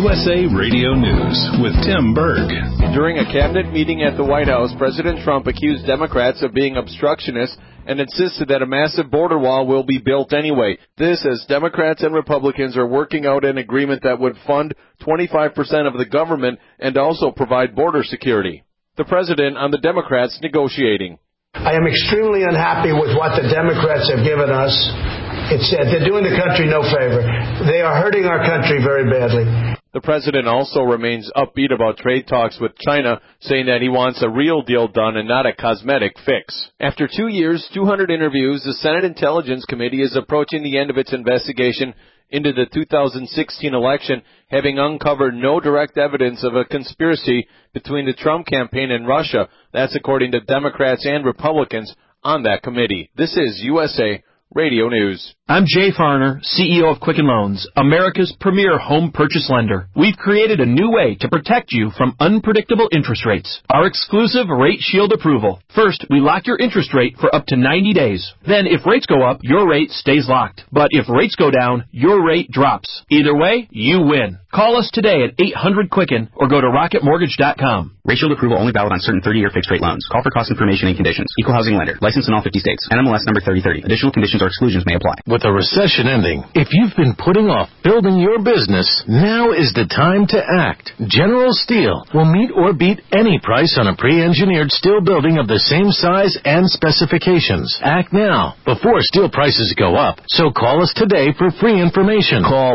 USA Radio News with Tim Berg. During a cabinet meeting at the White House, President Trump accused Democrats of being obstructionists and insisted that a massive border wall will be built anyway. This as Democrats and Republicans are working out an agreement that would fund 25% of the government and also provide border security. The president on the Democrats negotiating. I am extremely unhappy with what the Democrats have given us. They're doing the country no favor. They are hurting our country very badly. The president also remains upbeat about trade talks with China, saying that he wants a real deal done and not a cosmetic fix. After 2 years, 200 interviews, the Senate Intelligence Committee is approaching the end of its investigation into the 2016 election, having uncovered no direct evidence of a conspiracy between the Trump campaign and Russia. That's according to Democrats and Republicans on that committee. This is USA Radio News. I'm Jay Farner, CEO of Quicken Loans, America's premier home purchase lender. We've created a new way to protect you from unpredictable interest rates. Our exclusive Rate Shield approval. First, we lock your interest rate for up to 90 days. Then, if rates go up, your rate stays locked. But if rates go down, your rate drops. Either way, you win. Call us today at 800-QUICKEN or go to rocketmortgage.com. Rate Shield approval only valid on certain 30-year fixed-rate loans. Call for cost information and conditions. Equal housing lender. Licensed in all 50 states. NMLS number 3030. Additional conditions or exclusions may apply. With a recession ending, if you've been putting off building your business, now is the time to act. General Steel will meet or beat any price on a pre-engineered steel building of the same size and specifications. Act now, before steel prices go up. So call us today for free information. Call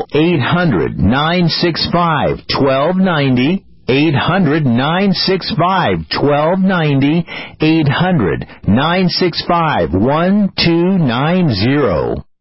800-965-1290. 800-965-1290. 800-965-1290.